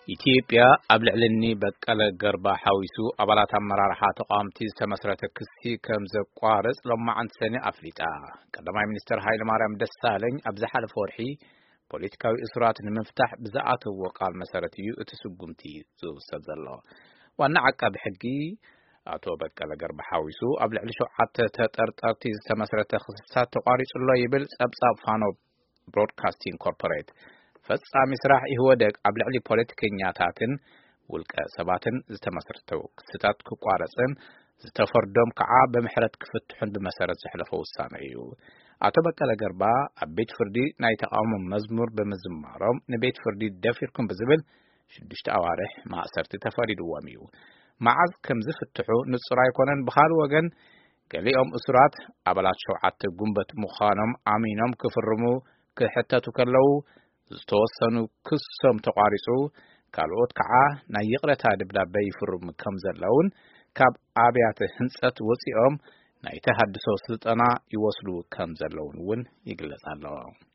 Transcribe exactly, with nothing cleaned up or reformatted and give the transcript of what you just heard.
ኢትዮጵያ አብልዕልኒ በቀለ ገርባ ሐዊሱ አባላት አመራርሓ ተቋምቲ ዝተመስረተ ክሲ ከም ዘቋርጽ ለማዓንቲ ሰኔ አፍሊጣ ቀዳማይ ሚኒስትር ኃይለ ማርያም ደሳለኝ ኣብ ዝሓለፈ ወርሒ ፖለቲካዊ እስራት ንምፍታሕ ብዝኣተዎ ቃል መሰረት እዩ እቲ ስጉምቲ ዝውሰድ ዘሎ ዋና ዓቃቢ ሕጊ አቶ በቀለ ገርባ ሐዊሱ ኣብ ልዕሊ ሸውዓተ ተጠርጣርቲ ዝተመስረተ ክስታት ተቋሪጽሎ ይብል ጸብጻብ ፋኖ ብሮድካስቲንግ ኮርፖሬት ፈጻሚ ስራሕ ይወደቅ ኣብ ልዕሊ ፖለቲከኛታትን ውልቀ ሰባትን ዝተመስረተው ክስታት ክቋረጽን ዝተፈርዶም ከዓ በምሕረት ክፍትሑን ብመሰረት ዘሕለፈ ውሳነ እዩ አቶ በቀለ ገርባ ኣብ ቤት ፍርዲ ናይ ተቃውሞ መዝሙር በመዝማሮም ንቤት ፍርዲ ደፊርኩም ብዝብል ሽዱሽተ ኣዋርሕ ማእሰርቲ ተፈሪድዎም እዩ መዓዝ ከም ዝፍትሑ ንጹር ኣይኮነን ብኻል ወገን ገሊኦም እስራት ኣባላት ሸውዓተ ጉንበት ምዃኖም ኣሚኖም ክፍርሙ ክሕተቱ ከለው ዝተወሰኑ ክሶም ተቋሪጹ ካልኦት ከዓ ናይ ይቕረታ ደብዳቤ ይፍርሙ ከም ዘለውን ካብ ኣብያተ ህንጸት ወፂኦም ናይ ተሃድሶ ስልጠና ይወስዱ ከም ዘለውን ይግለጽ ኣሎ